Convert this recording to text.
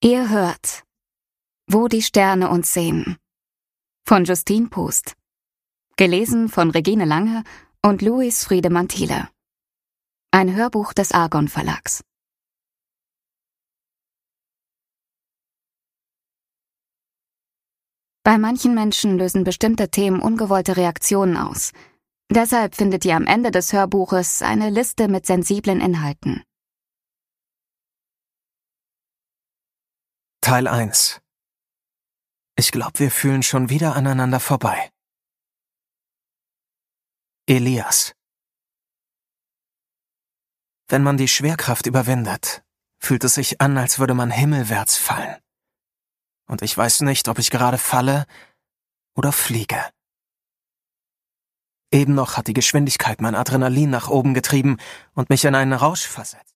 Ihr hört Wo die Sterne uns sehen von Justine Pust. Gelesen von Regine Lange und Luis Friedemann Thiele. Ein Hörbuch des Argon Verlags. Bei manchen Menschen lösen bestimmte Themen ungewollte Reaktionen aus. Deshalb findet ihr am Ende des Hörbuches eine Liste mit sensiblen Inhalten. Teil 1. Ich glaube, wir fühlen schon wieder aneinander vorbei. Elias. Wenn man die Schwerkraft überwindet, fühlt es sich an, als würde man himmelwärts fallen. Und ich weiß nicht, ob ich gerade falle oder fliege. Eben noch hat die Geschwindigkeit mein Adrenalin nach oben getrieben und mich in einen Rausch versetzt.